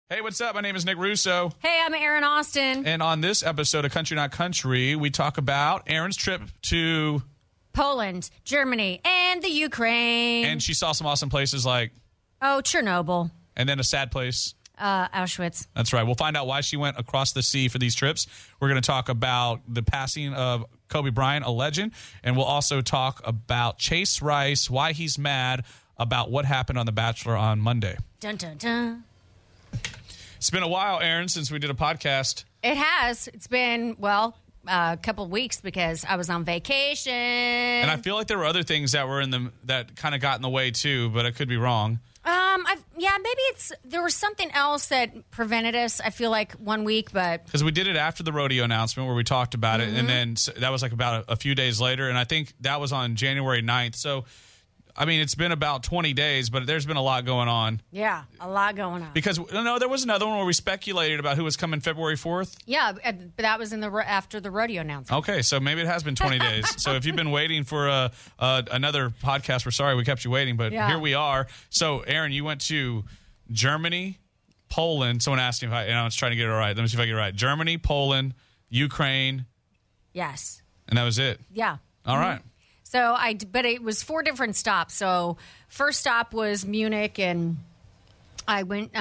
Hey, what's up? My name is Nick Russo. Hey, I'm Aaron Austin. And on this episode of Country Not Country, we talk about Aaron's trip to Poland, Germany, and the Ukraine. And she saw some awesome places like Chernobyl. And then a sad place. Auschwitz. That's right. We'll find out why she went across the sea for these trips. We're going to talk about the passing of Kobe Bryant, a legend. And we'll also talk about Chase Rice, why he's mad about what happened on The Bachelor on Monday. Dun, dun, dun. It's been a while, Aaron, since we did a podcast. It has. It's been, a couple of weeks because I was on vacation. And I feel like there were other things that were that kind of got in the way too, but I could be wrong. Maybe there was something else that prevented us. I feel like 1 week, but because we did it after the rodeo announcement where we talked about it, and then that was like about a few days later, and I think that was on January 9th. So, I mean, it's been about 20 days, but there's been a lot going on. Yeah, a lot going on. Because there was another one where we speculated about who was coming February 4th. Yeah, but that was after the rodeo announcement. Okay, so maybe it has been 20 days. So if you've been waiting for another podcast, we're sorry we kept you waiting, but here we are. So, Aaron, you went to Germany, Poland. Someone asked me if I was trying to get it right. Let me see if I get it right. Germany, Poland, Ukraine. Yes. And that was it? Yeah. All right. So but it was 4 different stops. So first stop was Munich, and I went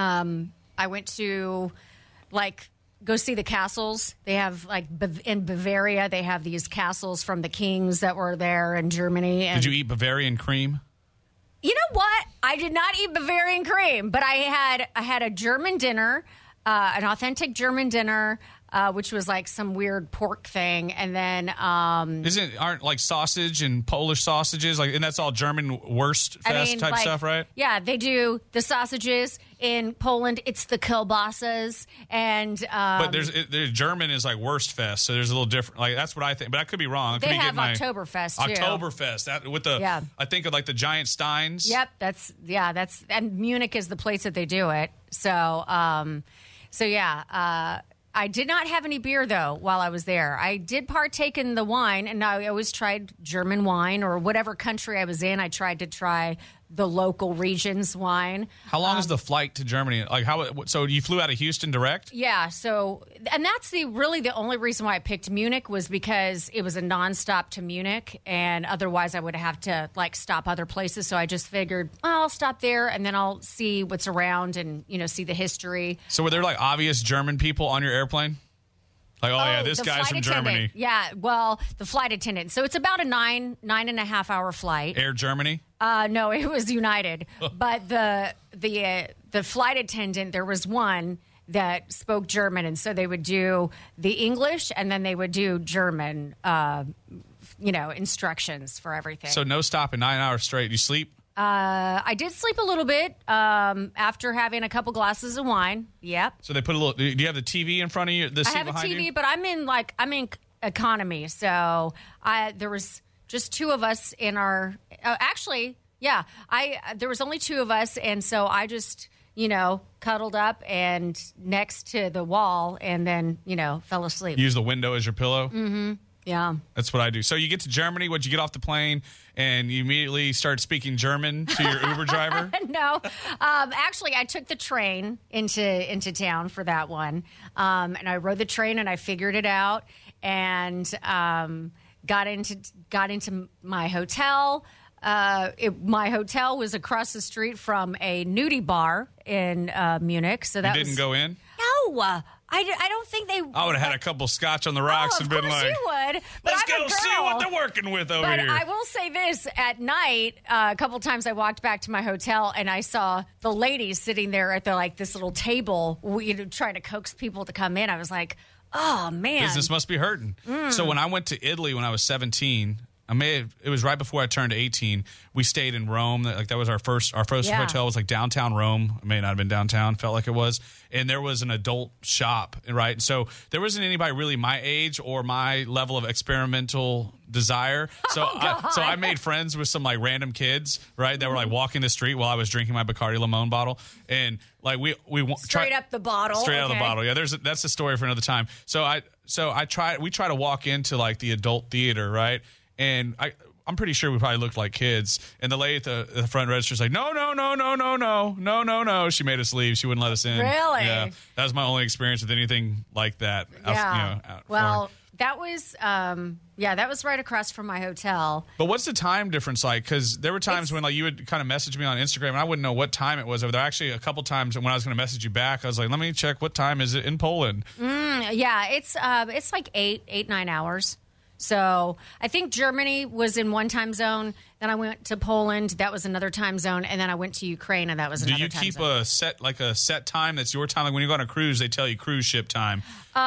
to go see the castles. They have in Bavaria, they have these castles from the kings that were there in Germany. And did you eat Bavarian cream? You know what? I did not eat Bavarian cream, but I had a German dinner, an authentic German dinner. Which was like some weird pork thing, and then aren't like sausage and Polish sausages and that's all German Wurstfest type stuff, right? Yeah, they do the sausages in Poland. It's the kielbasas, and but there's German is like Wurstfest, so there's a little different. Like that's what I think, but I could be wrong. They have Oktoberfest too. Oktoberfest that with the I think of like the giant steins. Yep, that's and Munich is the place that they do it. So I did not have any beer, though, while I was there. I did partake in the wine, and I always tried German wine or whatever country I was in. I tried to try the local region's wine. How long is the flight to Germany? So you flew out of Houston direct? Yeah. So, and that's really the only reason why I picked Munich was because it was a nonstop to Munich, and otherwise I would have to stop other places. So I just figured I'll stop there, and then I'll see what's around and see the history. So were there obvious German people on your airplane? This guy's from Germany. Yeah, well, the flight attendant. So it's about a 9.5 hour flight. Air Germany? No, it was United. But the flight attendant, there was one that spoke German, and so they would do the English, and then they would do German, instructions for everything. So no stop in 9 hours straight. You sleep? I did sleep a little bit after having a couple glasses of wine. Yep. So they put a little. Do you have the TV in front of you? I have a TV, but I'm in economy. So there was just 2 of us in our. There was only 2 of us, and so I just cuddled up and next to the wall, and then fell asleep. Use the window as your pillow. Mm-hmm. Yeah. That's what I do. So you get to Germany, you get off the plane, and you immediately start speaking German to your Uber driver? No. Actually, I took the train into town for that one. And I rode the train, and I figured it out, and got into my hotel. My hotel was across the street from a nudie bar in Munich. So that you didn't go in? No. I don't think they. I would have had a couple scotch on the rocks and been like, you would. But let's go see what they're working with over here. But I will say this: at night, a couple times I walked back to my hotel and I saw the ladies sitting there at this little table, trying to coax people to come in. I was like, oh man, business must be hurting. So when I went to Italy when I was 17. It was right before I turned 18. We stayed in Rome. That was our first hotel was downtown Rome. It may not have been downtown. Felt like it was. And there was an adult shop, right? So there wasn't anybody really my age or my level of experimental desire. So I made friends with some random kids, right? That were walking the street while I was drinking my Bacardi Limon bottle. And we straight up the bottle. Straight out of the bottle. Yeah, that's a story for another time. We try to walk into the adult theater, right? And I'm pretty sure we probably looked like kids. And the lady at the front register is like, no, no, no, no, no, no, no, no, no. She made us leave. She wouldn't let us in. Really? Yeah. That was my only experience with anything like that. Yeah. Well, that was, that was right across from my hotel. But what's the time difference like? Because there were times when like you would kind of message me on Instagram, and I wouldn't know what time it was over there. Actually, a couple times when I was going to message you back, I was like, let me check what time is it in Poland. Yeah, it's like 9 hours. So I think Germany was in one time zone. Then I went to Poland. That was another time zone. And then I went to Ukraine, and that was another time zone. Do you keep a set time that's your time? Like when you go on a cruise, they tell you cruise ship time.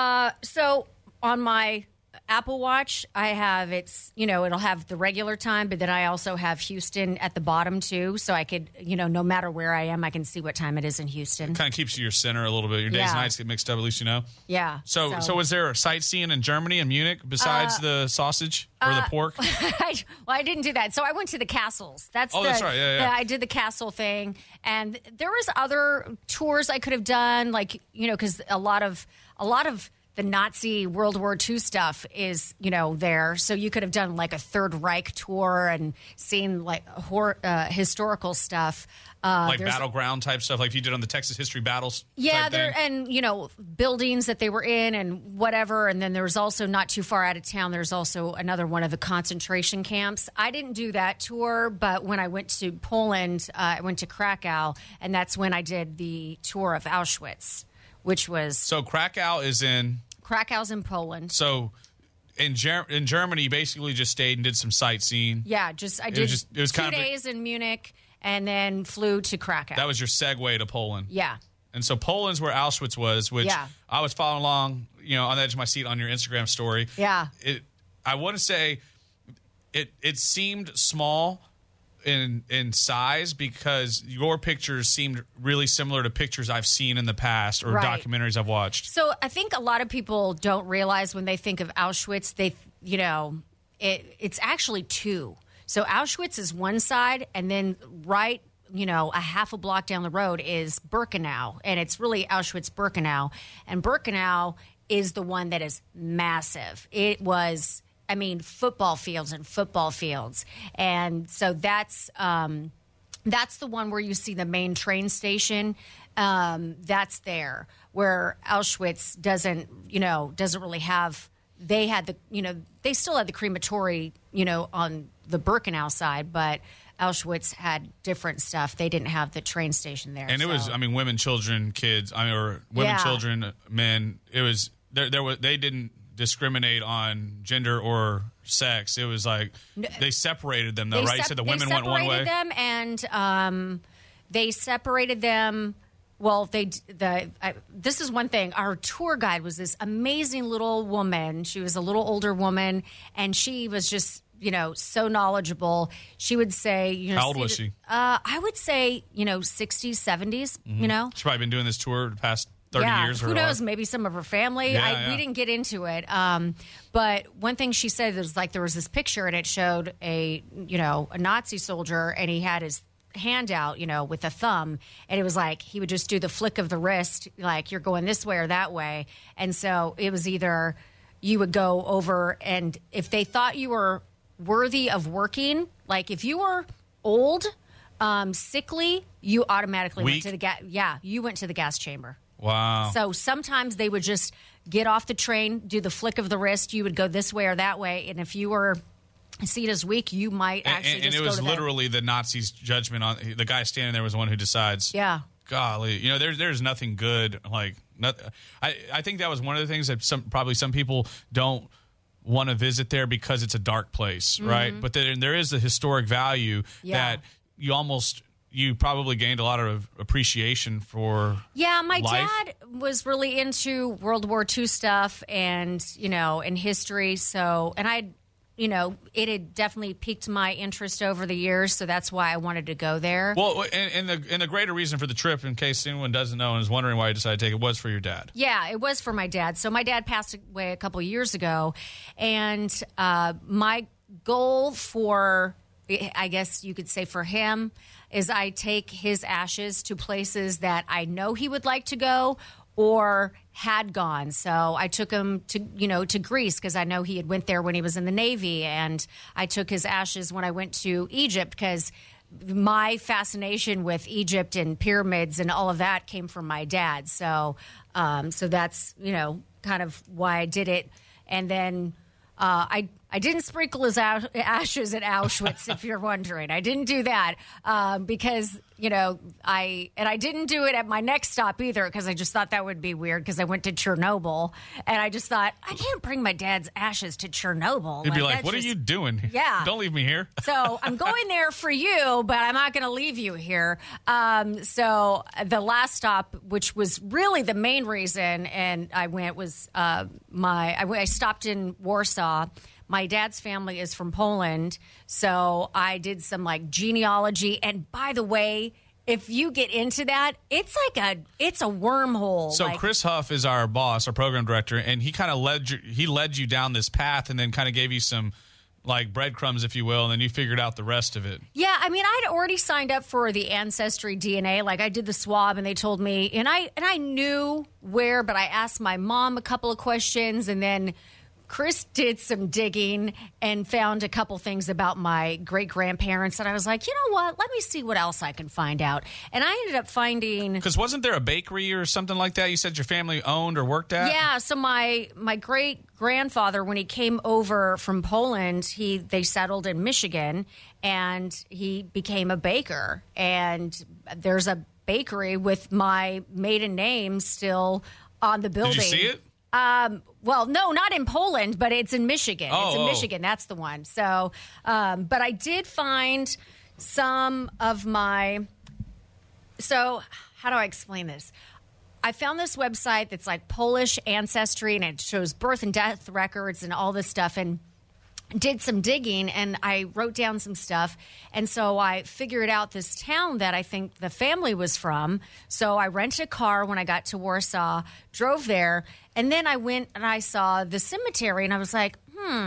So on my Apple Watch, I have it'll have the regular time, but then I also have Houston at the bottom too. So I could, no matter where I am, I can see what time it is in Houston. It kind of keeps your center a little bit. Your days and nights get mixed up, at least you know. Yeah. So was there a sightseeing in Germany and Munich besides the sausage or the pork? I didn't do that. So I went to the castles. That's right. Yeah. I did the castle thing, and there was other tours I could have done, like because a lot of the Nazi World War II stuff is, there. So you could have done like a Third Reich tour and seen like historical stuff. Like battleground type stuff, like if you did on the Texas history battles. Yeah, and buildings that they were in and whatever. And then there was also not too far out of town, there's also another one of the concentration camps. I didn't do that tour, but when I went to Poland, I went to Krakow, and that's when I did the tour of Auschwitz. Which was... So Krakow's in Poland. So in Germany, you basically just stayed and did some sightseeing. Yeah, I did it was 2 days in Munich and then flew to Krakow. That was your segue to Poland. Yeah. And so Poland's where Auschwitz was, which I was following along, on the edge of my seat on your Instagram story. Yeah. I want to say it seemed small in size because your pictures seemed really similar to pictures I've seen in the past or documentaries I've watched. So I think a lot of people don't realize when they think of Auschwitz, it's actually two. So Auschwitz is one side, and then a half a block down the road is Birkenau, and it's really Auschwitz-Birkenau. And Birkenau is the one that is massive. It was... football fields and football fields. And so that's the one where you see the main train station. That's there where Auschwitz doesn't really have, they still had the crematory, on the Birkenau side, but Auschwitz had different stuff. They didn't have the train station there. And it was, women, children, kids, children, men. It was, they didn't discriminate on gender or sex. It was like they separated them, though, right? You said the women went one way. Them, and they separated them. Well, this is one thing. Our tour guide was this amazing little woman. She was a little older woman, and she was just so knowledgeable. She would say, how old was she? I would say 60s, 70s. Mm-hmm. She's probably been doing this tour the past 30 years. Who knows? Maybe some of her family. We didn't get into it. But one thing she said was there was this picture, and it showed a Nazi soldier, and he had his hand out, with a thumb, and it was like he would just do the flick of the wrist, like you're going this way or that way. And so it was either you would go over, and if they thought you were worthy of working, like if you were old, sickly, you automatically went to the gas. Yeah, you went to the gas chamber. Wow. So sometimes they would just get off the train, do the flick of the wrist. You would go this way or that way. And if you were seen as weak, you might actually and just it was literally the Nazis' judgment on the guy standing there was the one who decides. Yeah. Golly. There's nothing good. I think that was one of the things that some people don't want to visit there because it's a dark place, right? But there is a historic value that you probably gained a lot of appreciation for. Yeah, my life. dad was really into World War II stuff and, in history. So, and it had definitely piqued my interest over the years. So that's why I wanted to go there. Well, and the greater reason for the trip, in case anyone doesn't know and is wondering why you decided to take it, was for your dad. Yeah, it was for my dad. So my dad passed away a couple years ago. And my goal for, I guess you could say for him, is I take his ashes to places that I know he would like to go, or had gone. So I took him to Greece because I know he had went there when he was in the Navy, and I took his ashes when I went to Egypt because my fascination with Egypt and pyramids and all of that came from my dad. So that's, kind of why I did it. And then I didn't sprinkle his ashes at Auschwitz, if you're wondering. I didn't do that because, I didn't do it at my next stop either because I just thought that would be weird because I went to Chernobyl and I just thought, I can't bring my dad's ashes to Chernobyl. You'd be like, what are you doing? Yeah. Don't leave me here. So I'm going there for you, but I'm not going to leave you here. So the last stop, which was really the main reason, and I went was I stopped in Warsaw. My dad's family is from Poland, so I did some genealogy. And by the way, if you get into that, it's a wormhole. So Chris Huff is our boss, our program director, and he kind of led you down this path, and then kind of gave you some breadcrumbs, if you will, and then you figured out the rest of it. Yeah, I mean, I'd already signed up for the Ancestry DNA. I did the swab, and they told me, and I knew where, but I asked my mom a couple of questions, and then Chris did some digging and found a couple things about my great-grandparents, and I was like, you know what? Let me see what else I can find out. And I ended up finding... Because wasn't there a bakery or something like that you said your family owned or worked at? Yeah, so my great-grandfather, when he came over from Poland, they settled in Michigan, and he became a baker. And there's a bakery with my maiden name still on the building. Did you see it? Well, no, not in Poland, but it's in Michigan. It's in Michigan. That's the one. So, but I did find some of my... So, how do I explain this? I found this website that's Polish Ancestry, and it shows birth and death records and all this stuff, and did some digging, and I wrote down some stuff. And so I figured out this town that I think the family was from. So I rented a car when I got to Warsaw, drove there, and then I went and I saw the cemetery, and I was like,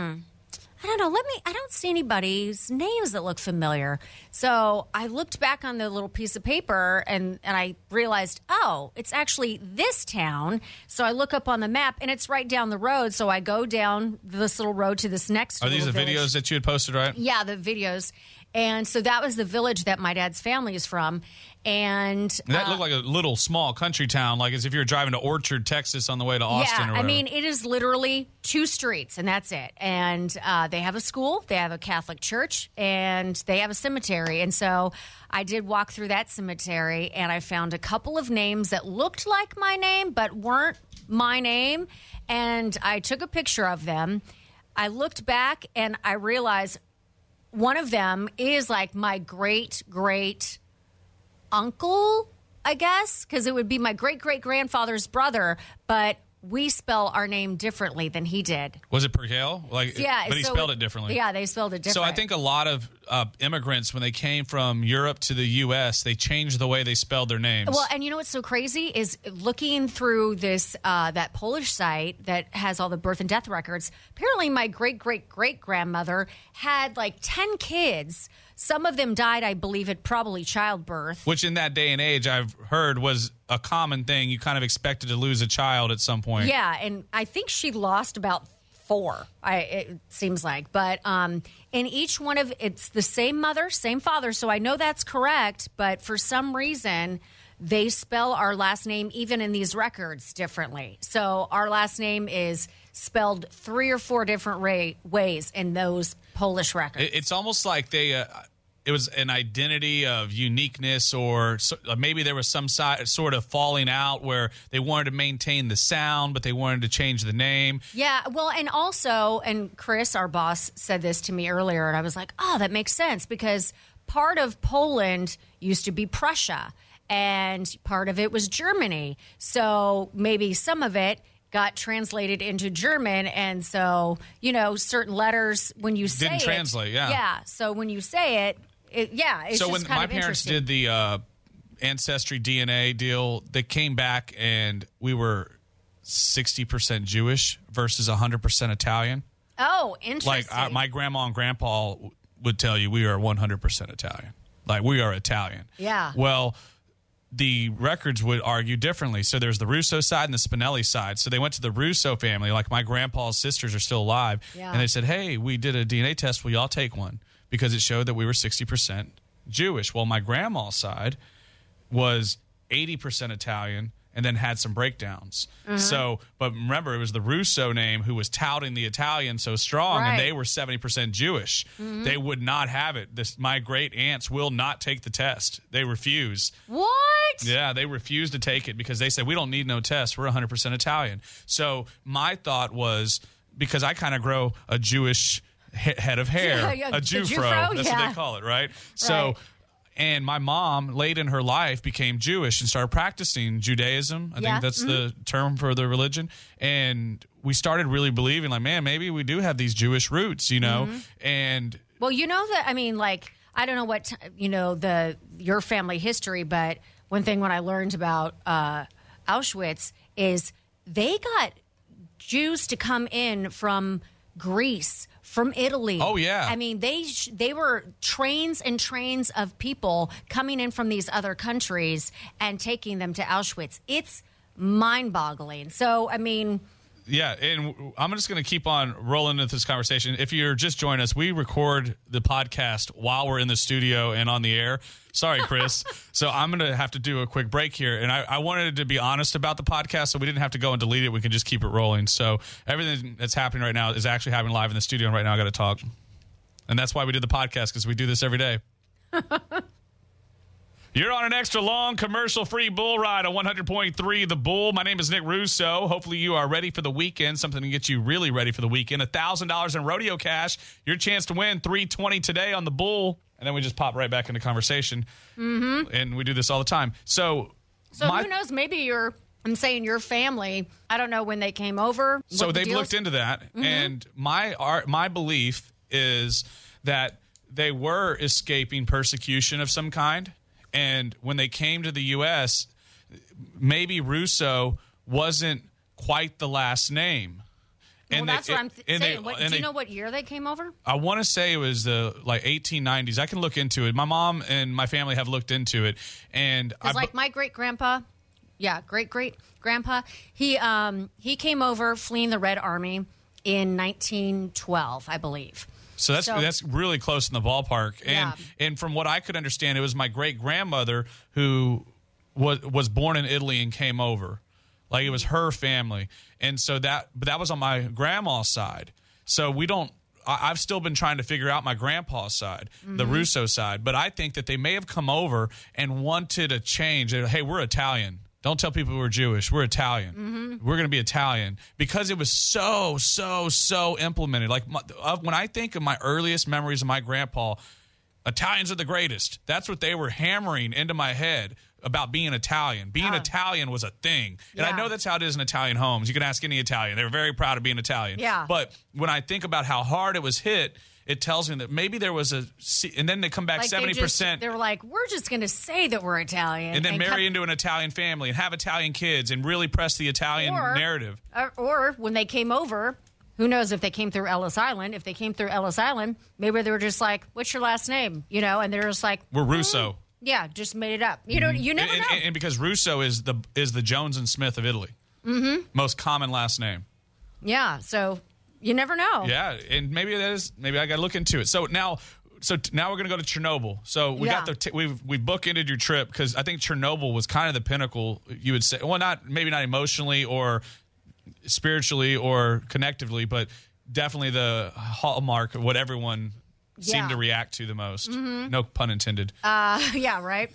I don't know. I don't see anybody's names that look familiar. So I looked back on the little piece of paper and I realized, it's actually this town. So I look up on the map and it's right down the road. So I go down this little road to this next Are these the village. Videos that you had posted, right? Yeah, the videos. And so that was the village that my dad's family is from. And that looked like a little small country town, as if you were driving to Orchard, Texas on the way to Austin or whatever. I mean, it is literally 2 streets, and that's it. And they have a school, they have a Catholic church, and they have a cemetery. And so I did walk through that cemetery, and I found a couple of names that looked like my name but weren't my name. And I took a picture of them. I looked back, and I realized one of them is my great uncle, I guess, because it would be my great-great-grandfather's brother, but we spell our name differently than he did. Was it Pergale? Yeah. But he spelled it differently. Yeah, they spelled it differently. So I think a lot of immigrants, when they came from Europe to the U.S., they changed the way they spelled their names. Well, and you know what's so crazy is looking through this that Polish site that has all the birth and death records, apparently my great-great-great-grandmother had 10 kids. Some of them died, I believe, at probably childbirth. Which in that day and age, I've heard, was a common thing. You kind of expected to lose a child at some point. Yeah, and I think she lost about 4, it seems like. But in each one of it's the same mother, same father, so I know that's correct. But for some reason, they spell our last name, even in these records, differently. So our last name is spelled 3 or 4 different ways in those Polish records. It's almost like it was an identity of uniqueness, or maybe there was some sort of falling out where they wanted to maintain the sound, but they wanted to change the name. Yeah, well, and also, and Chris, our boss, said this to me earlier, and I was like, that makes sense, because part of Poland used to be Prussia, and part of it was Germany. So maybe some of it got translated into German, and so, certain letters, when you say didn't translate, yeah. Yeah, so when you say it, it's so just when kind my of parents interesting. did the Ancestry DNA deal, they came back and we were 60% Jewish versus 100% Italian. Oh, interesting. My grandma and grandpa would tell you we are 100% Italian. We are Italian. Yeah. Well, the records would argue differently. So there's the Russo side and the Spinelli side. So they went to the Russo family, like my grandpa's sisters are still alive, and they said, hey, we did a DNA test. Will y'all take one? Because it showed that we were 60% Jewish. Well, my grandma's side was 80% Italian and then had some breakdowns. So, but remember, it was the Russo name who was touting the Italian so strong, and they were 70% Jewish. They would not have it. My great aunts will not take the test. They refuse. What? Yeah, they refuse to take it because they said, we don't need no test. We're 100% Italian. So my thought was, because I kind of grow a Jewish head of hair, a Jewfro. That's what they call it, right? So, and my mom, late in her life, became Jewish and started practicing Judaism. I think that's the term for the religion. And we started really believing, like, man, maybe we do have these Jewish roots, you know? And well, you know that, I mean, like, I don't know what, your family history, but one thing when I learned about Auschwitz is they got Jews to come in from Greece, from Italy. Oh, yeah. I mean, they were trains and trains of people coming in from these other countries and taking them to Auschwitz. It's mind-boggling. So, I mean... Yeah, and I'm just going to keep on rolling into this conversation. If you're just joining us, we record the podcast while we're in the studio and on the air. Sorry, Chris. So I'm going to have to do a quick break here. And I wanted to be honest about the podcast, so we didn't have to go and delete it. We can just keep it rolling. So everything that's happening right now is actually happening live in the studio. And right now I got to talk. And that's why we did the podcast, because we do this every day. You're on an extra long commercial-free bull ride on 100.3 The Bull. My name is Nick Russo. Hopefully you are ready for the weekend, something to get you really ready for the weekend. $1,000 in rodeo cash, your chance to win $320 today on The Bull. And then we just pop right back into conversation. And we do this all the time. So who knows? Maybe I'm saying your family, I don't know when they came over. So they've looked into that. And my belief is that they were escaping persecution of some kind. And when they came to the U.S., maybe Russo wasn't quite the last name. And that's what I'm saying. Do you know what year they came over? I want to say it was the 1890s. I can look into it. My mom and my family have looked into it. And my great-grandpa, great-great-grandpa, he came over fleeing the Red Army in 1912, I believe. So that's really close in the ballpark. And from what I could understand, it was my great-grandmother who was born in Italy and came over. Like, it was her family. And so that was on my grandma's side. So I've still been trying to figure out my grandpa's side, the Russo side. But I think that they may have come over and wanted a change. Hey, we're Italian. Don't tell people we're Jewish. We're Italian. We're going to be Italian. Because it was so implemented. Like, when I think of my earliest memories of my grandpa, Italians are the greatest. That's what they were hammering into my head about being Italian. Being Italian was a thing. And I know that's how it is in Italian homes. You can ask any Italian. They're very proud of being Italian. Yeah. But when I think about how hard it was hit, it tells me that maybe there was and then they come back 70%. They were like, we're just going to say that we're Italian. And then marry into an Italian family and have Italian kids and really press the Italian narrative. Or when they came over, who knows if they came through Ellis Island. If they came through Ellis Island, maybe they were just like, what's your last name? And they're just like, we're Russo. Yeah, just made it up. You know, you never know. And because Russo is the Jones and Smith of Italy. Most common last name. Yeah, so... You never know. Yeah, and maybe I got to look into it. So now we're going to go to Chernobyl. So we got we've bookended your trip because I think Chernobyl was kind of the pinnacle, you would say. Well, maybe not emotionally or spiritually or connectively, but definitely the hallmark of what everyone seemed to react to the most. No pun intended. Yeah, right.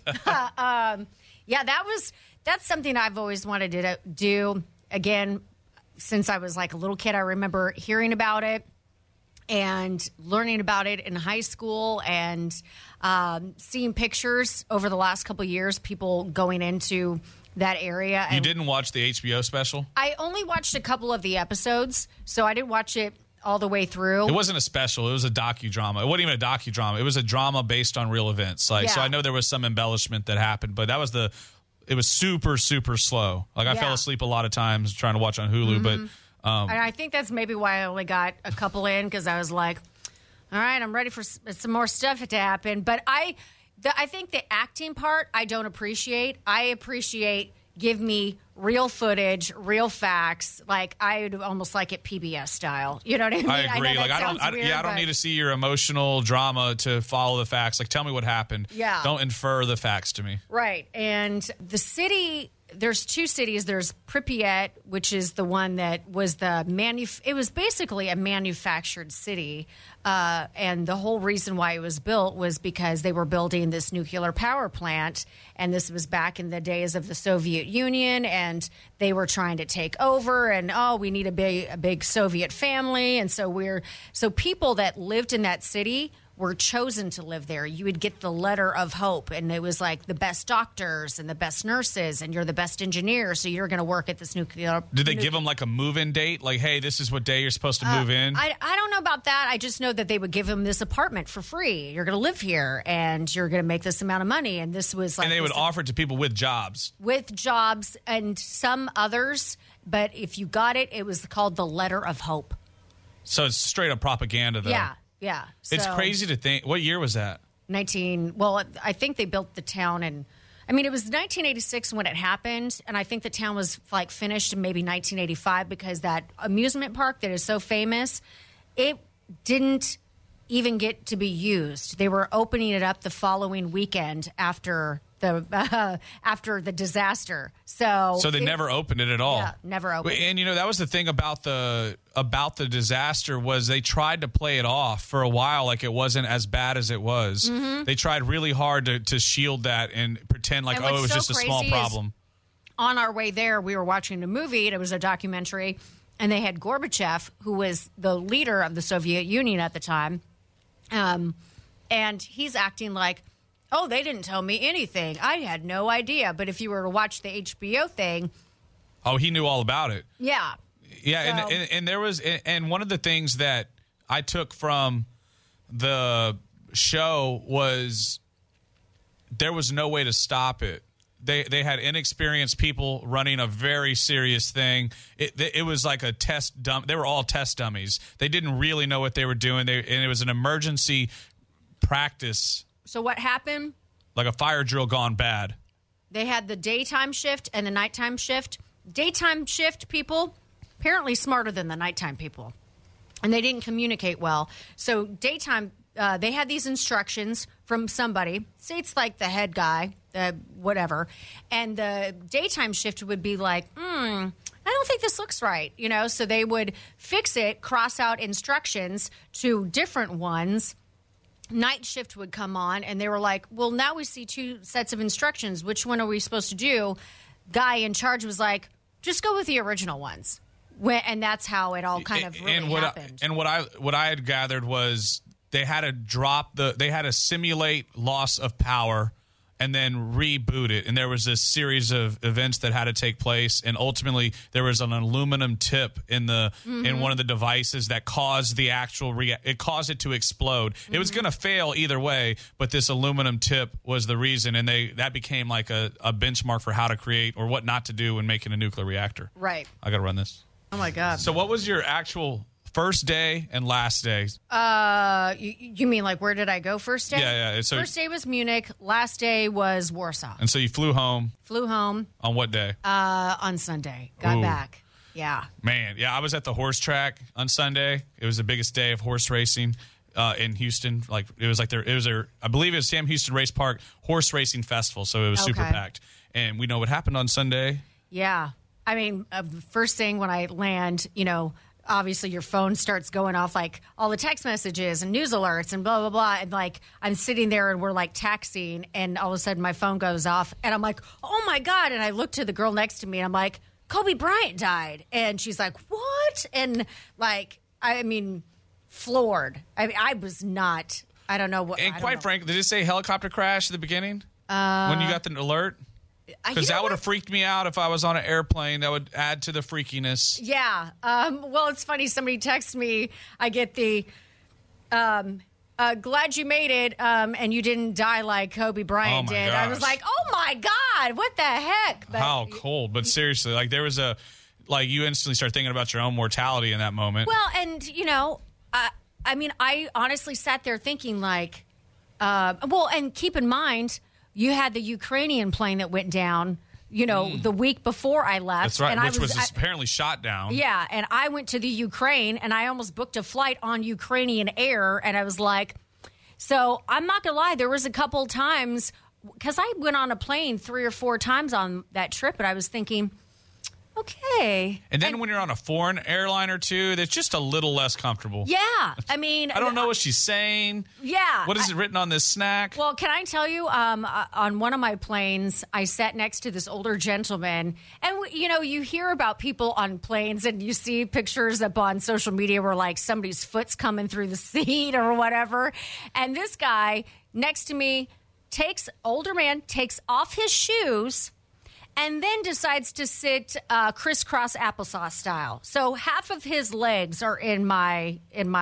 That's something I've always wanted to do. Again, since I was like a little kid, I remember hearing about it and learning about it in high school and seeing pictures over the last couple of years, people going into that area. You didn't watch the HBO special? I only watched a couple of the episodes, so I didn't watch it all the way through. It wasn't a special. It was a docudrama. It wasn't even a docudrama. It was a drama based on real events. So I know there was some embellishment that happened, but it was super, super slow. Like, I fell asleep a lot of times trying to watch on Hulu, but... and I think that's maybe why I only got a couple in, because I was like, all right, I'm ready for some more stuff to happen. But I think the acting part I don't appreciate. I appreciate give me real footage, real facts. Like I would almost like it PBS style. You know what I mean? I agree. I don't need to see your emotional drama to follow the facts. Like tell me what happened. Yeah. Don't infer the facts to me. Right. And the city, there's two cities. There's Pripyat, which is the one that was it was basically a manufactured city. And the whole reason why it was built was because they were building this nuclear power plant. And this was back in the days of the Soviet Union. And they were trying to take over. And, we need a big Soviet family. And so people that lived in that city were chosen to live there. You would get the letter of hope, and it was like the best doctors and the best nurses, and you're the best engineer, so you're going to work at this nuclear. Did they give them like a move-in date? Like, hey, this is what day you're supposed to move in? I don't know about that. I just know that they would give them this apartment for free. You're going to live here, and you're going to make this amount of money. And this was like, and they would offer it to people with jobs. With jobs and some others, but if you got it, it was called the letter of hope. So it's straight up propaganda, though. Yeah. It's crazy to think. What year was that? I think they built the town it was 1986 when it happened, and I think the town was like finished in maybe 1985 because that amusement park that is so famous, it didn't even get to be used. They were opening it up the following weekend after the disaster. So they never opened it at all. Yeah, never opened. And that was the thing about the disaster was they tried to play it off for a while like it wasn't as bad as it was. Mm-hmm. They tried really hard to shield that and pretend like, it was just a small problem. On our way there, we were watching a movie, and it was a documentary, and they had Gorbachev, who was the leader of the Soviet Union at the time, and he's acting like, they didn't tell me anything. I had no idea. But if you were to watch the HBO thing. He knew all about it. Yeah. Yeah. So. And there was, and one of the things that I took from the show was there was no way to stop it. They had inexperienced people running a very serious thing. It was like a test dump. They were all test dummies. They didn't really know what they were doing. And it was an emergency practice. So what happened? Like a fire drill gone bad. They had the daytime shift and the nighttime shift. Daytime shift people, apparently smarter than the nighttime people. And they didn't communicate well. So daytime, they had these instructions from somebody. Say it's like the head guy, whatever. And the daytime shift would be like, I don't think this looks right. So they would fix it, cross out instructions to different ones. Night shift would come on, and they were like, well, now we see two sets of instructions. Which one are we supposed to do? Guy in charge was like, just go with the original ones. And that's how it all kind of really happened. What I had gathered was they had to simulate loss of power and then reboot it. And there was this series of events that had to take place. And ultimately, there was an aluminum tip in one of the devices that caused the actual it caused it to explode. Mm-hmm. It was going to fail either way, but this aluminum tip was the reason. And that became like a benchmark for how to create or what not to do when making a nuclear reactor. Right. I got to run this. Oh, my God. So what was your actual first day and last day? You mean like where did I go first day? Yeah. So first day was Munich. Last day was Warsaw. And so you flew home. On what day? On Sunday. Got back. Yeah. Man, yeah, I was at the horse track on Sunday. It was the biggest day of horse racing in Houston. I believe it was Sam Houston Race Park Horse Racing Festival. So it was super packed. And we know what happened on Sunday. Yeah. I mean, first thing when I land, obviously your phone starts going off like all the text messages and news alerts and blah, blah, blah. And like I'm sitting there and we're like taxiing and all of a sudden my phone goes off and I'm like, oh my God. And I look to the girl next to me and I'm like, Kobe Bryant died. And she's like, what? And like, floored. I was not, I don't know what. And quite frankly, did it say helicopter crash at the beginning when you got the alert? Because that would have freaked me out if I was on an airplane. That would add to the freakiness. Yeah. Well, it's funny. Somebody texts me. I get the glad you made it and you didn't die like Kobe Bryant did. Gosh. I was like, oh, my God. What the heck? But, how cold. But seriously, like there was you instantly start thinking about your own mortality in that moment. Well, and, I honestly sat there thinking like, Well, and keep in mind, you had the Ukrainian plane that went down, the week before I left. That's right, and which was apparently shot down. Yeah, and I went to the Ukraine, and I almost booked a flight on Ukrainian Air, and I was like, so I'm not going to lie, there was a couple times, because I went on a plane 3 or 4 times on that trip, and I was thinking, okay. And then when you're on a foreign airline or two, that's just a little less comfortable. Yeah. I mean, I don't know what she's saying. Yeah. What is it written on this snack? Well, can I tell you, on one of my planes, I sat next to this older gentleman. And, you hear about people on planes and you see pictures up on social media where, like, somebody's foot's coming through the seat or whatever. And this guy next to me takes off his shoes and then decides to sit crisscross applesauce style. So half of his legs are in my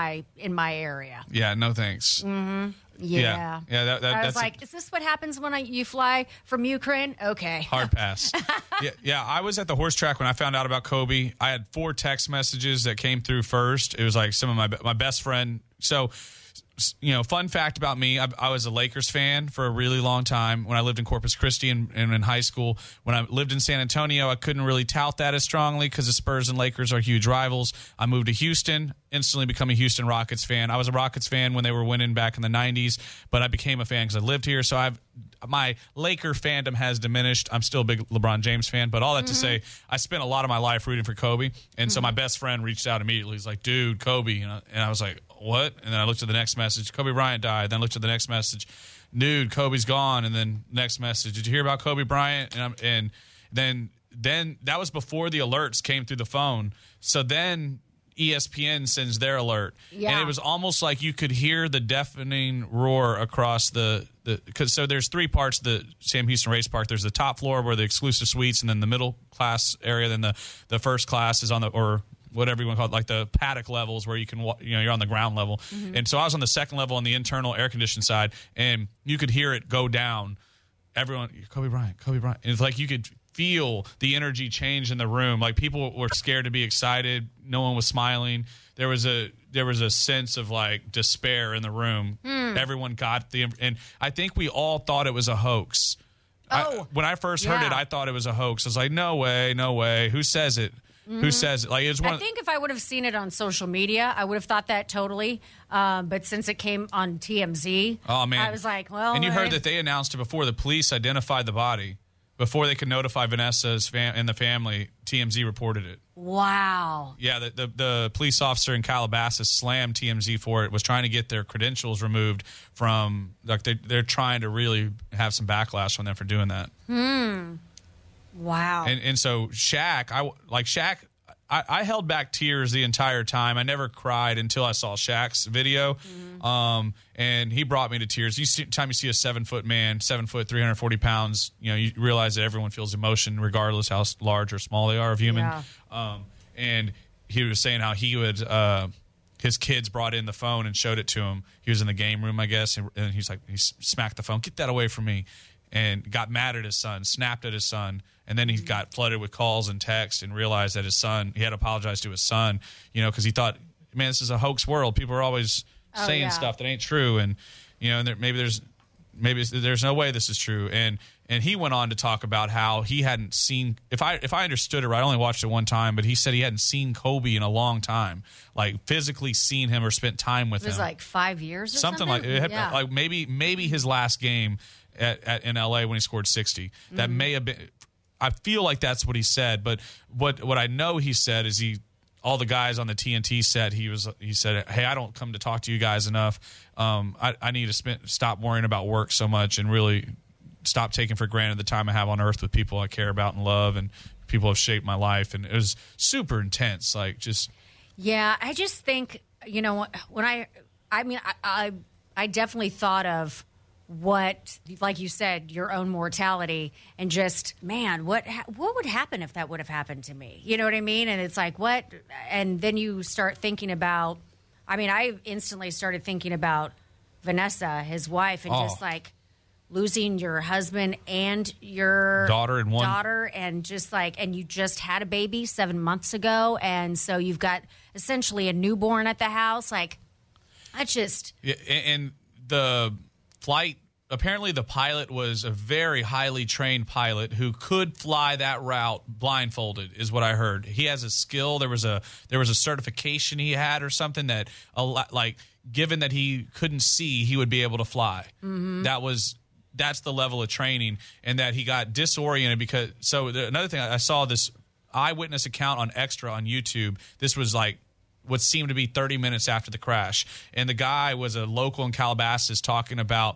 area. Yeah, no thanks. Mm-hmm. Yeah. I was like, is this what happens when you fly from Ukraine? Okay. Hard pass. Yeah. I was at the horse track when I found out about Kobe. I had 4 text messages that came through first. It was like some of my best friend. So, fun fact about me, I was a Lakers fan for a really long time when I lived in Corpus Christi and in high school. When I lived in San Antonio, I couldn't really tout that as strongly because the Spurs and Lakers are huge rivals. I moved to Houston, instantly become a Houston Rockets fan. I was a Rockets fan when they were winning back in the 90s, but I became a fan because I lived here. So my Laker fandom has diminished. I'm still a big LeBron James fan, but all that to say, I spent a lot of my life rooting for Kobe. And so my best friend reached out immediately. He's like, dude, Kobe. And I was like, what? And then I looked at the next message. Kobe Bryant died. Then I looked at the next message. Dude, Kobe's gone. And then next message. Did you hear about Kobe Bryant? And then that was before the alerts came through the phone. So then ESPN sends their alert. Yeah. And it was almost like you could hear the deafening roar across because there's 3 parts of the Sam Houston Race Park. There's the top floor where the exclusive suites, and then the middle class area, then the first class is on or whatever you want to call it, like the paddock levels where you can, you're on the ground level. Mm-hmm. And so I was on the second level on the internal air conditioned side, and you could hear it go down. Everyone, Kobe Bryant. And it's like you could feel the energy change in the room. Like people were scared to be excited. No one was smiling. There was a sense of like despair in the room. Everyone got and I think we all thought it was a hoax. When I first heard it, I thought it was a hoax. I was like, no way. Who says it? Mm-hmm. Who says it? Like, I think if I would have seen it on social media, I would have thought that totally. But since it came on TMZ, oh man, I was like, well. And you heard that they announced it before the police identified the body, before they could notify Vanessa's and the family. TMZ reported it. Wow. Yeah, the police officer in Calabasas slammed TMZ for it. Was trying to get their credentials removed from. Like they're trying to really have some backlash on them for doing that. Wow. And so Shaq, I held back tears the entire time. I never cried until I saw Shaq's video. Mm-hmm. And he brought me to tears. Time you see a 7-foot man, 7 foot, 340 pounds, you realize that everyone feels emotion regardless how large or small they are of human. Yeah. And he was saying how he would, his kids brought in the phone and showed it to him. He was in the game room, I guess. And he's like, he smacked the phone, get that away from me. And got mad at his son, snapped at his son. And then he got flooded with calls and texts and realized that he had apologized to his son, because he thought, man, this is a hoax world. People are always saying stuff that ain't true. And, and maybe there's no way this is true. And he went on to talk about how he hadn't seen, if I understood it right, I only watched it one time, but he said he hadn't seen Kobe in a long time, like physically seen him or spent time with him. It was like 5 years or something? Like it. Yeah. Like maybe his last game in LA when he scored 60. That may have been, I feel like that's what he said, but what I know he said is all the guys on the TNT set, he said, hey, I don't come to talk to you guys enough. I need to stop worrying about work so much and really stop taking for granted the time I have on earth with people I care about and love, and people have shaped my life. And it was super intense. Like just. Yeah. I just think, when I definitely thought of what, like you said, your own mortality, and just, man, what would happen if that would have happened to me? You know what I mean? And it's like, what? And then you start thinking about, I instantly started thinking about Vanessa, his wife, and just like losing your husband and your daughter, and just like, and you just had a baby 7 months ago. And so you've got essentially a newborn at the house. Like, that's just. Yeah, and flight. Apparently, the pilot was a very highly trained pilot who could fly that route blindfolded, is what I heard. He has a skill. There was a certification he had or something that, given that he couldn't see, he would be able to fly. Mm-hmm. That's the level of training, and that he got disoriented because. So another thing, I saw this eyewitness account on Extra on YouTube. This was what seemed to be 30 minutes after the crash, and the guy was a local in Calabasas talking about.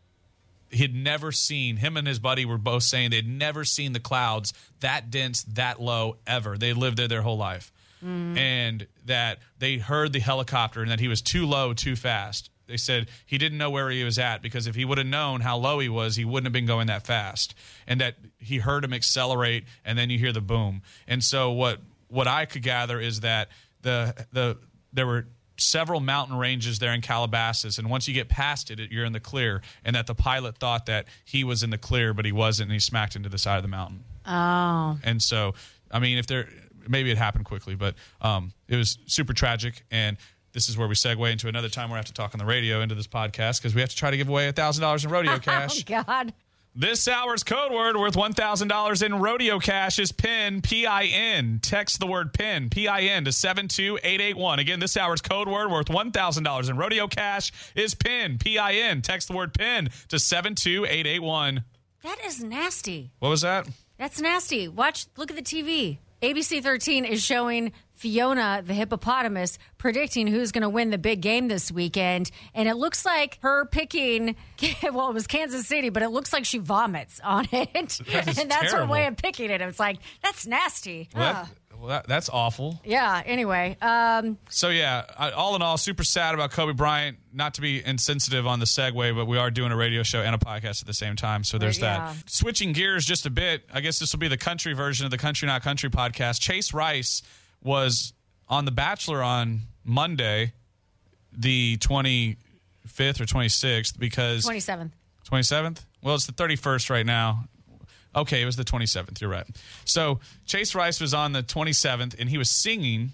He'd never seen, him and his buddy were both saying they'd never seen the clouds that dense, that low ever. They lived there their whole life. Mm. And that they heard the helicopter and that he was too low, too fast. They said he didn't know where he was at because if he would have known how low he was, he wouldn't have been going that fast. And that he heard him accelerate and then you hear the boom. And so what I could gather is that there were several mountain ranges there in Calabasas, and once you get past it, you're in the clear, and that the pilot thought that he was in the clear, but he wasn't, and he smacked into the side of the mountain. Oh. And so, I mean, maybe it happened quickly, but it was super tragic, and this is where we segue into another time we're going to have to talk on the radio into this podcast, because we have to try to give away $1,000 in rodeo cash. Oh, God. This hour's code word worth $1,000 in rodeo cash is PIN, P-I-N. Text the word PIN, P-I-N, to 72881. Again, this hour's code word worth $1,000 in rodeo cash is PIN, P-I-N. Text the word PIN to 72881. That is nasty. What was that? That's nasty. Look at the TV. ABC 13 is showing Fiona the hippopotamus predicting who's going to win the big game this weekend. And it looks like her picking, well, it was Kansas City, but it looks like she vomits on it. And that's terrible. her way of picking it. It's like, that's nasty. That's awful. Yeah, anyway. So, yeah, all in all, super sad about Kobe Bryant. Not to be insensitive on the segue, but we are doing a radio show and a podcast at the same time. So there's that. Switching gears just a bit, I guess this will be the country version of the Country Not Country podcast. Chase Rice was on The Bachelor on Monday, the 25th or 26th, because... 27th. 27th? Well, it's the 31st right now. Okay, it was the 27th. You're right. So Chase Rice was on the 27th, and he was singing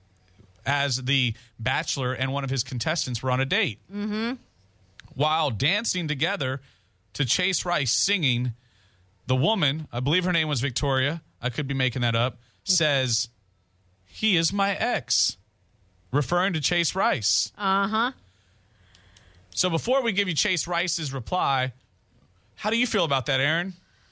as the Bachelor and one of his contestants were on a date. Mm-hmm. While dancing together to Chase Rice singing, the woman, I believe her name was Victoria, I could be making that up, says, "He is my ex," referring to Chase Rice. Uh-huh. So before we give you Chase Rice's reply, how do you feel about that, Aaron?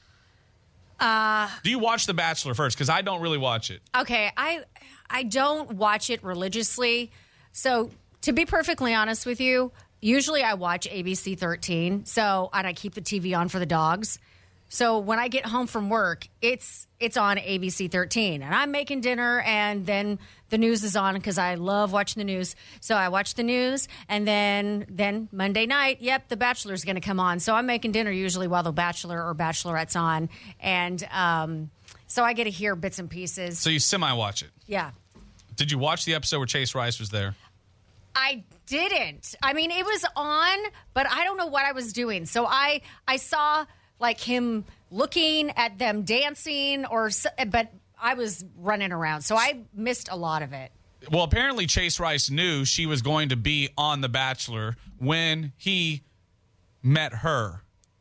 Do you watch The Bachelor first? Because I don't really watch it. Okay, I don't watch it religiously. So to be perfectly honest with you, usually I watch ABC 13. And I keep the TV on for the dogs. So when I get home from work, it's on ABC 13, and I'm making dinner, and then the news is on because I love watching the news. So I watch the news, and then Monday night, The Bachelor's going to come on. So I'm making dinner usually while The Bachelor or Bachelorette's on, and so I get to hear bits and pieces. So you semi-watch it? Yeah. Did you watch the episode where Chase Rice was there? I didn't. I mean, it was on, but I don't know what I was doing. So I saw like him looking at them dancing, but I was running around, so I missed a lot of it. Well, apparently Chase Rice knew she was going to be on The Bachelor when he met her.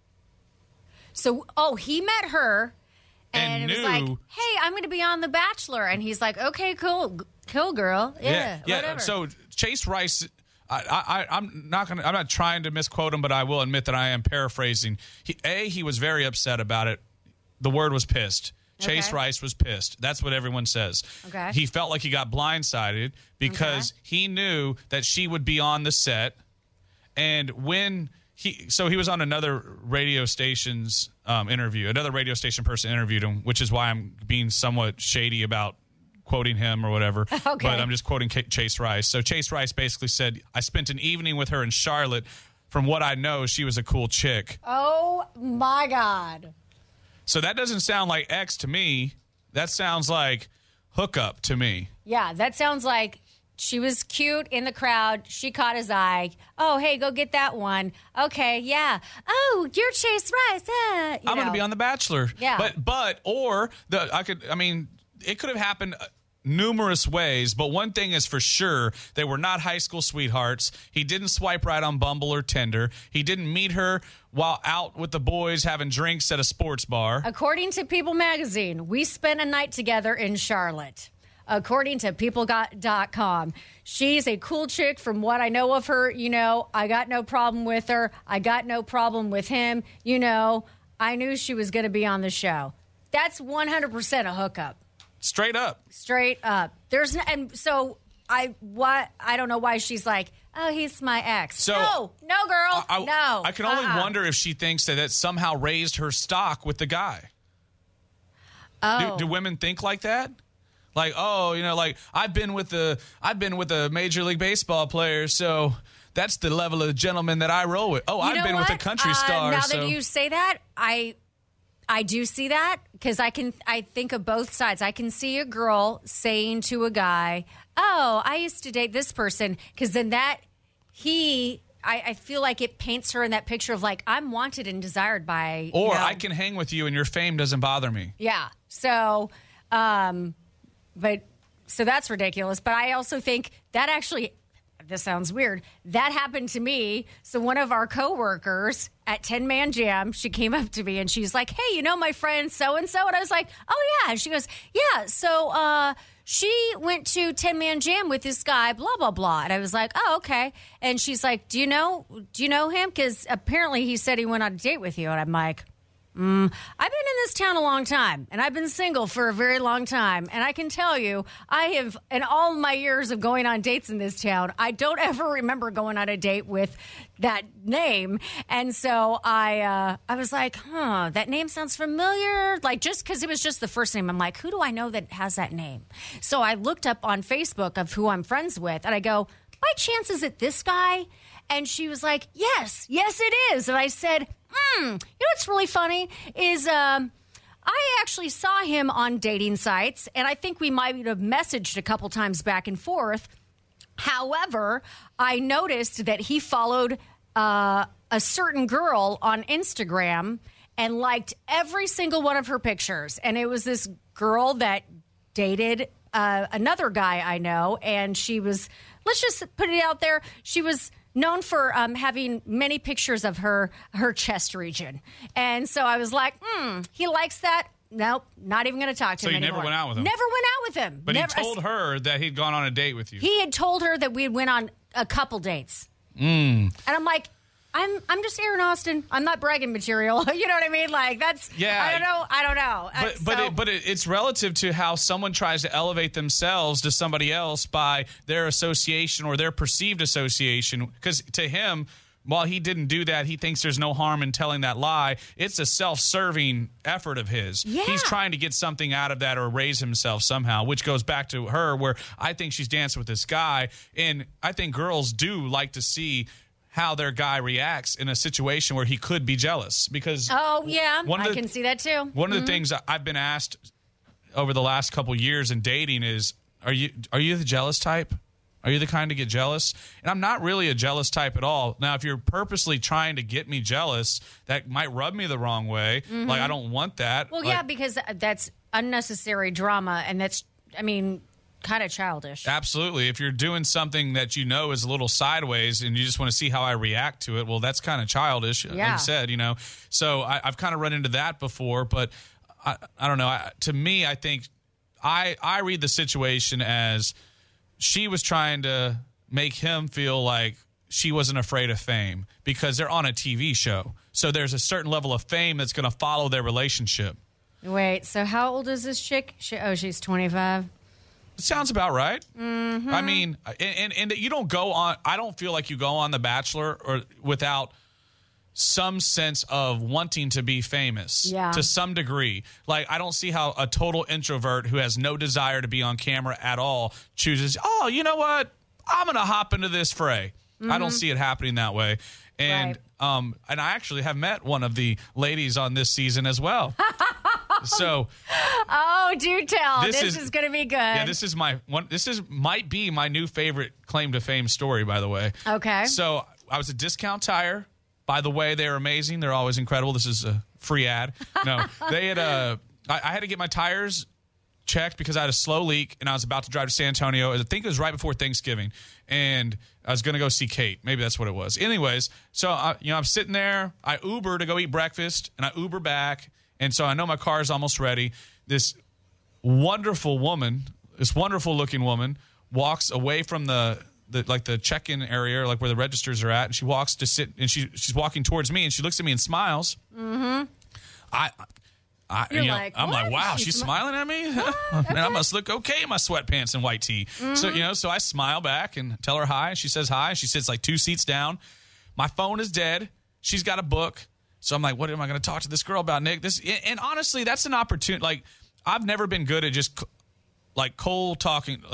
So, he met her and it was like, "Hey, I'm going to be on The Bachelor," and he's like, "Okay, cool, girl, yeah, whatever." So Chase Rice. I'm not trying to misquote him, but I will admit that I am paraphrasing. He was very upset about it. The word was pissed. Chase Rice was pissed. That's what everyone says. Okay. He felt like he got blindsided because he knew that she would be on the set. And when he was on another radio station's interview. Another radio station person interviewed him, which is why I'm being somewhat shady about quoting him or whatever, but I'm just quoting Chase Rice. So Chase Rice basically said, "I spent an evening with her in Charlotte. From what I know, she was a cool chick." Oh, my God. So that doesn't sound like ex to me. That sounds like hookup to me. Yeah, that sounds like she was cute in the crowd. She caught his eye. "Oh, hey, go get that one." "Okay, yeah." "Oh, you're Chase Rice." I'm going to be on The Bachelor. Yeah. It could have happened numerous ways, but one thing is for sure, they were not high school sweethearts. He didn't swipe right on Bumble or Tinder. He didn't meet her while out with the boys having drinks at a sports bar. According to People magazine, we spent a night together in Charlotte. According to People.com, she's a cool chick from what I know of her. I got no problem with her. I got no problem with him. I knew she was going to be on the show. That's 100% a hookup. Straight up. I don't know why she's like, oh, he's my ex. So, no, girl, no. I can only wonder if she thinks that somehow raised her stock with the guy. Oh. Do women think like that? Like, I've been with a Major League Baseball player, so that's the level of gentleman that I roll with. Oh, I've been with a country star. Now that you say that, I do see that because I think of both sides. I can see a girl saying to a guy, oh, I used to date this person, because then I feel like it paints her in that picture of like, I'm wanted and desired by. Or I can hang with you and your fame doesn't bother me. Yeah. So, so that's ridiculous. But I also think that actually, this sounds weird, that happened to me. So one of our coworkers at 10 Man Jam, she came up to me and she's like, hey, my friend so-and-so? And I was like, oh, yeah. And she goes, yeah, so she went to 10 Man Jam with this guy, blah, blah, blah. And I was like, oh, okay. And she's like, do you know him? Because apparently he said he went on a date with you. And I'm like, I've been in this town a long time, and I've been single for a very long time. And I can tell you, I have, in all my years of going on dates in this town, I don't ever remember going on a date with that name. And so I was like, that name sounds familiar. Like, just because it was just the first name, I'm like, who do I know that has that name? So I looked up on Facebook of who I'm friends with, and I go, by chance, is it this guy? And she was like, yes, it is. And I said, what's really funny is I actually saw him on dating sites, and I think we might have messaged a couple times back and forth. However, I noticed that he followed a certain girl on Instagram and liked every single one of her pictures. And it was this girl that dated another guy I know, and she was, let's just put it out there, she was known for having many pictures of her chest region. And so I was like, he likes that. Nope, not even going to talk to him anymore. So you never went out with him? Never went out with him. But he told her that he'd gone on a date with you. He had told her that we went on a couple dates. And I'm like, I'm just Aaron Austin. I'm not bragging material. You know what I mean? Like, that's, I don't know. But it's relative to how someone tries to elevate themselves to somebody else by their association or their perceived association. Because to him, while he didn't do that, he thinks there's no harm in telling that lie. It's a self-serving effort of his. Yeah. He's trying to get something out of that or raise himself somehow, which goes back to her where I think she's dancing with this guy. And I think girls do like to see how their guy reacts in a situation where he could be jealous. Because I can see that too. One of the things I've been asked over the last couple years in dating is, are you the jealous type? Are you the kind to get jealous? And I'm not really a jealous type at all. Now, if you're purposely trying to get me jealous, that might rub me the wrong way. Like, I don't want that. Well, yeah, because that's unnecessary drama, and that's, kind of childish. Absolutely. If you're doing something that you know is a little sideways and you just want to see how I react to it, well, that's kind of childish, like you said, So I've kind of run into that before, but I don't know. To me, I think I read the situation as she was trying to make him feel like she wasn't afraid of fame because they're on a TV show. So there's a certain level of fame that's going to follow their relationship. Wait, so how old is this chick? She's 25. Sounds about right. Mm-hmm. I mean, and you don't go on. I don't feel like you go on The Bachelor or without some sense of wanting to be famous to some degree. Like, I don't see how a total introvert who has no desire to be on camera at all chooses, oh, you know what? I'm going to hop into this fray. I don't see it happening that way. And and I actually have met one of the ladies on this season as well. So, do tell. This is going to be good. Yeah, this is might be my new favorite claim to fame story, by the way. Okay. So I was at Discount Tire. By the way, they're amazing. They're always incredible. This is a free ad. No, they had I had to get my tires checked because I had a slow leak and I was about to drive to San Antonio. I think it was right before Thanksgiving, and I was going to go see Kate. Maybe that's what it was. Anyways, so I'm sitting there. I Uber to go eat breakfast, and I Uber back, and so I know my car is almost ready. This wonderful looking woman walks away from the check-in area, like where the registers are at, and she walks to sit, and she's walking towards me, and she looks at me and smiles. Mm-hmm. I'm like, wow, she's smiling at me? Man, I must look okay in my sweatpants and white tee. Mm-hmm. So I smile back and tell her hi. She says hi. She sits like 2 seats down. My phone is dead. She's got a book. So I'm like, what am I going to talk to this girl about, Nick? And honestly, that's an opportunity. Like, I've never been good at just cold talking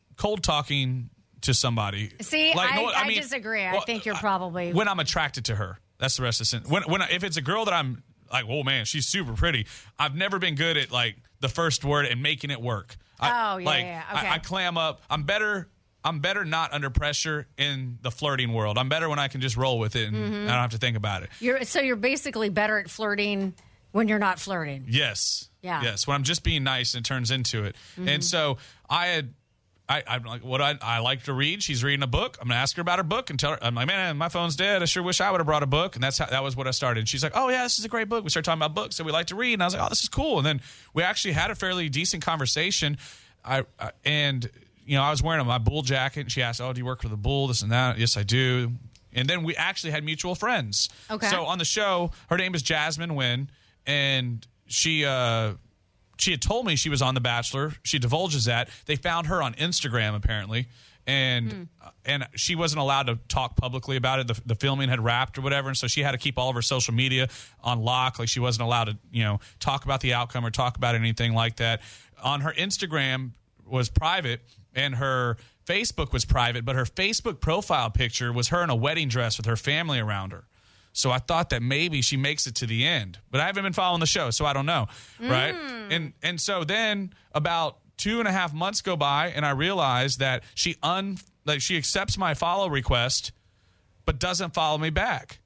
to somebody. See, I disagree. I think you're probably when I'm attracted to her. That's the rest of the sentence. If it's a girl that I'm like, oh man, she's super pretty. I've never been good at like the first word and making it work. Okay. I clam up. I'm better not under pressure in the flirting world. I'm better when I can just roll with it and I don't have to think about it. You're basically better at flirting when you're not flirting. Yes. Yeah. Yes. When I'm just being nice and it turns into it. Mm-hmm. And so I'm like, what I like to read. She's reading a book. I'm going to ask her about her book and tell her, I'm like, man, my phone's dead. I sure wish I would have brought a book. And that was what I started. And she's like, oh yeah, this is a great book. We started talking about books that we like to read. And I was like, oh, this is cool. And then we actually had a fairly decent conversation. I was wearing my Bull jacket and she asked, oh, do you work for the Bull? This and that. Yes, I do. And then we actually had mutual friends. Okay. So on the show, her name is Jasmine Nguyen, and she had told me she was on The Bachelor. She divulges that. They found her on Instagram, apparently, and she wasn't allowed to talk publicly about it. The filming had wrapped or whatever, and so she had to keep all of her social media on lock. Like, she wasn't allowed to, talk about the outcome or talk about anything like that. On her Instagram was private, and her Facebook was private, but her Facebook profile picture was her in a wedding dress with her family around her. So I thought that maybe she makes it to the end, but I haven't been following the show, so I don't know, right? And so then about 2.5 months go by, and I realized that she accepts my follow request, but doesn't follow me back.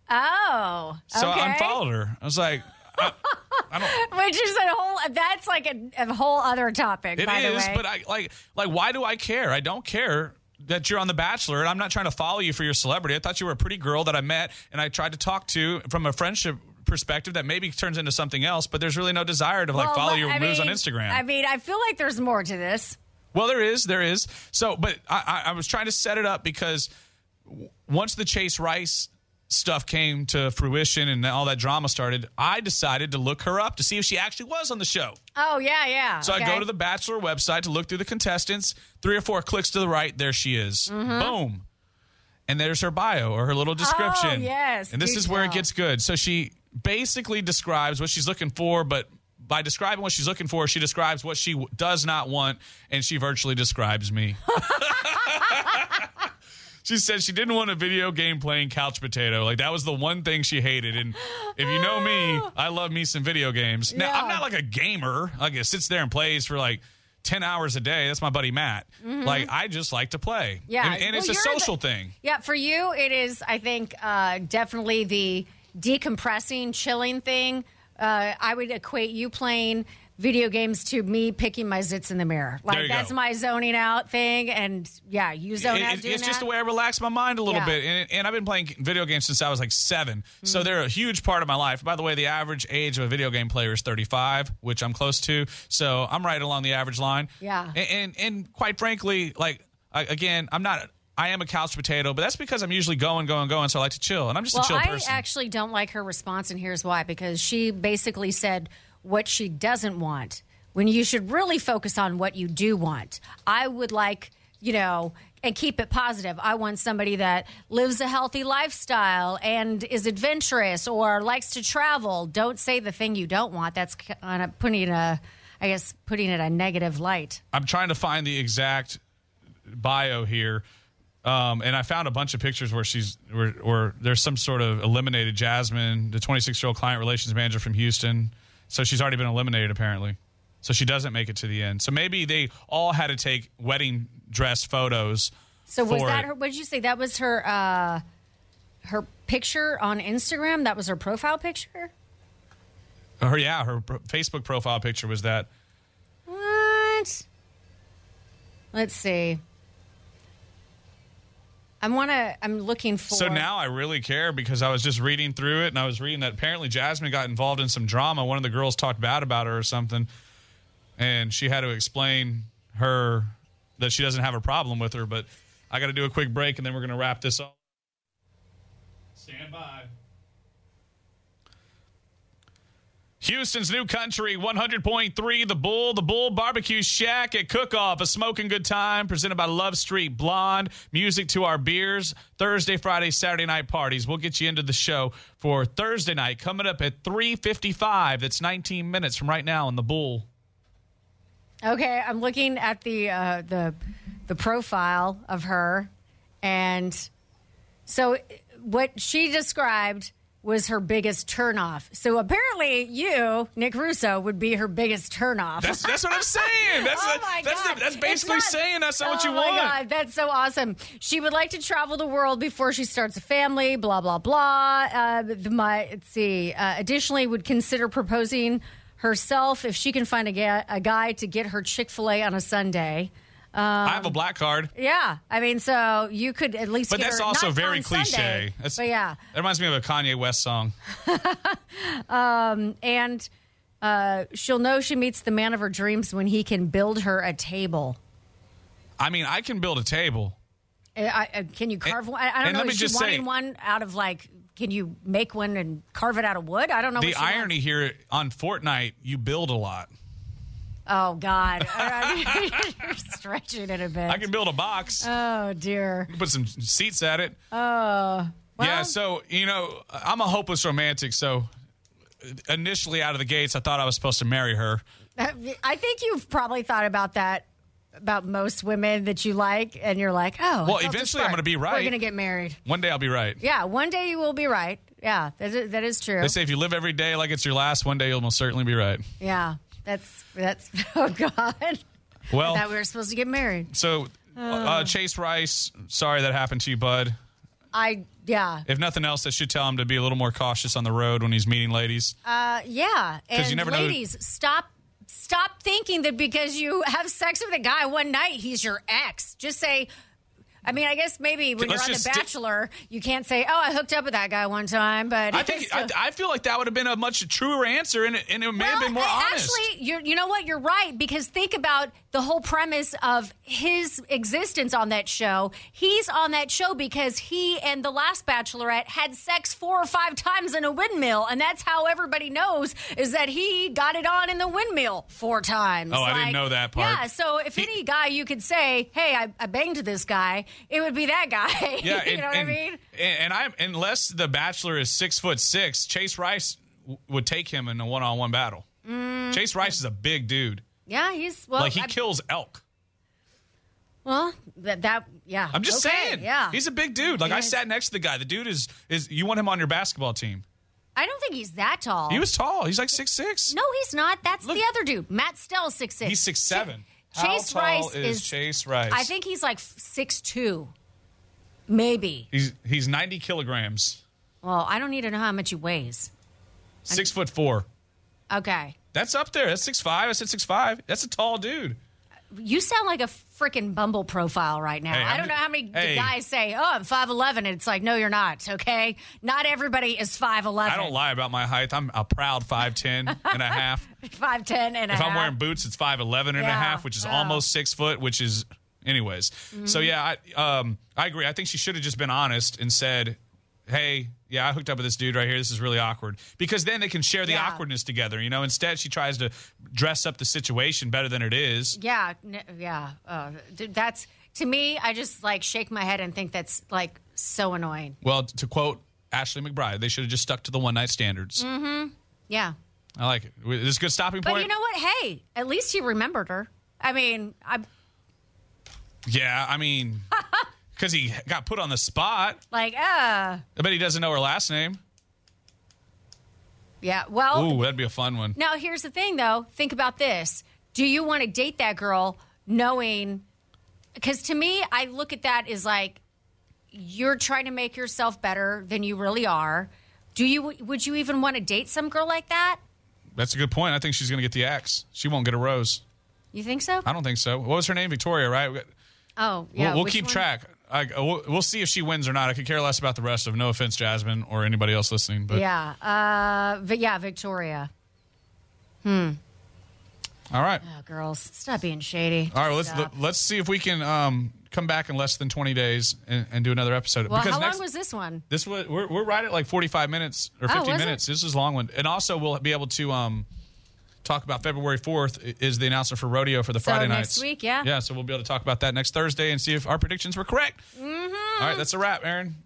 Oh, okay. So I unfollowed her. I was like, I don't. Which is that's like a whole other topic. By the way, but I why do I care? I don't care that you're on The Bachelor, and I'm not trying to follow you for your celebrity. I thought you were a pretty girl that I met and I tried to talk to from a friendship perspective that maybe turns into something else, but there's really no desire to follow your moves on Instagram. I mean, I feel like there's more to this. Well, there is. So, but I was trying to set it up because once the Chase Rice stuff came to fruition and all that drama started, I decided to look her up to see if she actually was on the show. Oh, yeah. So okay. I go to the Bachelor website to look through the contestants. 3 or 4 clicks to the right, there she is. Mm-hmm. Boom. And there's her bio or her little description. Oh, yes. And this is where it gets good. So she basically describes what she's looking for, but by describing what she's looking for, she describes what she does not want, and she virtually describes me. She said she didn't want a video game playing couch potato. Like, that was the one thing she hated. And if you know me, I love me some video games. Now, I'm not like a gamer. Like, it sits there and plays for like 10 hours a day. That's my buddy Matt. Mm-hmm. Like, I just like to play. Yeah. And it's a social thing. Yeah, for you, it is, I think, definitely the decompressing, chilling thing. I would equate you playing video games to me picking my zits in the mirror. Like, that's my zoning out thing. And yeah, you zone out doing it's just the way I relax my mind a little bit. And I've been playing video games since I was like 7. Mm-hmm. So they're a huge part of my life. By the way, the average age of a video game player is 35, which I'm close to. So I'm right along the average line. Yeah. And quite frankly, like, I am a couch potato, but that's because I'm usually going, so I like to chill. And I'm just a chill person. I actually don't like her response, and here's why. Because she basically said what she doesn't want, when you should really focus on what you do want. I would like, and keep it positive. I want somebody that lives a healthy lifestyle and is adventurous or likes to travel. Don't say the thing you don't want. That's kind of putting it a negative light. I'm trying to find the exact bio here. And I found a bunch of pictures where there's some sort of eliminated Jasmine, the 26-year-old client relations manager from Houston. So she's already been eliminated, apparently. So she doesn't make it to the end. So maybe they all had to take wedding dress photos. So was that her? What did you say? That was her picture on Instagram? That was her profile picture? Her Facebook profile picture was that. What? Let's see. I'm looking for. So now I really care because I was just reading through it, and I was reading that apparently Jasmine got involved in some drama. One of the girls talked bad about her or something, and she had to explain her that she doesn't have a problem with her. But I got to do a quick break, and then we're going to wrap this up. Stand by. Houston's new country, 100.3, The Bull Barbecue Shack at Cook-Off, a smoking good time presented by Love Street Blonde. Music to our beers, Thursday, Friday, Saturday night parties. We'll get you into the show for Thursday night, coming up at 3:55. That's 19 minutes from right now in The Bull. Okay, I'm looking at the profile of her, and so what she described was her biggest turnoff. So apparently you, Nick Russo, would be her biggest turnoff. That's what I'm saying. That's basically saying that's not what you want. Oh, my God. That's so awesome. She would like to travel the world before she starts a family, blah, blah, blah. Let's see. Additionally, would consider proposing herself if she can find a guy to get her Chick-fil-A on a Sunday. I have a black card. Yeah. I mean, so you could at least But get that's her, also not very on cliche. Sunday, but yeah. That reminds me of a Kanye West song. And she'll know she meets the man of her dreams when he can build her a table. I mean, I can build a table. Can you carve one? I don't know. Is she wanting one out of can you make one and carve it out of wood? I don't know. The irony here on Fortnite, you build a lot. Oh, God. You're stretching it a bit. I can build a box. Oh, dear. Put some seats at it. Oh. Well, yeah, so, I'm a hopeless romantic, so initially out of the gates, I thought I was supposed to marry her. I think you've probably thought about that, about most women that you like, and you're like, oh. Well, eventually I'm going to be right. We're going to get married. One day I'll be right. Yeah, one day you will be right. Yeah, that is true. They say if you live every day like it's your last, one day you'll most certainly be right. Yeah. That's oh, God. Well, I thought we were supposed to get married. So, Chase Rice, sorry that happened to you, bud. Yeah. If nothing else, that should tell him to be a little more cautious on the road when he's meeting ladies. Yeah. And you never ladies, stop thinking that because you have sex with a guy one night, he's your ex. Just say, I mean, I guess maybe when you're on The Bachelor, you can't say, "Oh, I hooked up with that guy one time." But I feel like that would have been a much truer answer, and it may have been more honest. Actually, you know what? You're right, because think about the whole premise of his existence on that show. He's on that show because he and the last Bachelorette had sex 4 or 5 times in a windmill, and that's how everybody knows is that he got it on in the windmill 4 times. Oh, I didn't know that part. Yeah, so if any guy you could say, "Hey, I banged this guy," it would be that guy. Yeah, you know what I mean? And unless the Bachelor is 6'6", Chase Rice would take him in a one-on-one battle. Chase Rice is a big dude. Yeah, he's he kills elk. Well, yeah. I'm just saying. Yeah, he's a big dude. I sat next to the guy. The dude is you want him on your basketball team. I don't think he's that tall. He was tall. He's like 6'6". No, he's not. That's the other dude. Matt Stell's 6'6". He's 6'7". Chase How tall Rice is Chase Rice? I think he's like 6'2", maybe. He's 90 kilograms. Well, I don't need to know how much he weighs. 6'4". Okay. That's up there. That's 6'5". I said 6'5". That's a tall dude. You sound like a freaking Bumble profile right now. Hey, I don't know how many guys say, "Oh, I'm 5'11", and it's like, no, you're not. Okay, not everybody is 5'11". I don't lie about my height. I'm a proud 5'10" and a half. 5'10" and a half. If I'm wearing boots, it's 5'11" and a half, which is almost 6 foot. Which is, anyways. Mm-hmm. So yeah, I agree. I think she should have just been honest and said, "Hey, yeah, I hooked up with this dude right here. This is really awkward." Because then they can share the awkwardness together. Instead she tries to dress up the situation better than it is. Yeah, yeah. That's, to me, I just shake my head and think that's so annoying. Well, to quote Ashley McBride, they should have just stuck to the one-night standards. Mm-hmm. Yeah. I like it. This is a good stopping point. But you know what? Hey, at least he remembered her. I mean, Yeah, I mean... Because he got put on the spot. I bet he doesn't know her last name. Yeah, well... Ooh, that'd be a fun one. Now, here's the thing, though. Think about this. Do you want to date that girl knowing... Because to me, I look at that as you're trying to make yourself better than you really are. Would you even want to date some girl like that? That's a good point. I think she's going to get the axe. She won't get a rose. You think so? I don't think so. What was her name? Victoria, right? Oh, yeah. We'll keep track. We'll see if she wins or not. I could care less about the rest of. No offense, Jasmine, or anybody else listening. But yeah. Victoria. All right. Oh, girls, stop being shady. All right, let's see if we can come back in less than 20 days and do another episode. Well, how long was this one? We're right at like 45 minutes or 50 minutes. This is a long one. And also we'll be able to talk about February 4th is the announcement for rodeo for the Friday nights. Next week, yeah. Yeah, so we'll be able to talk about that next Thursday and see if our predictions were correct. Mm-hmm. All right, that's a wrap, Aaron.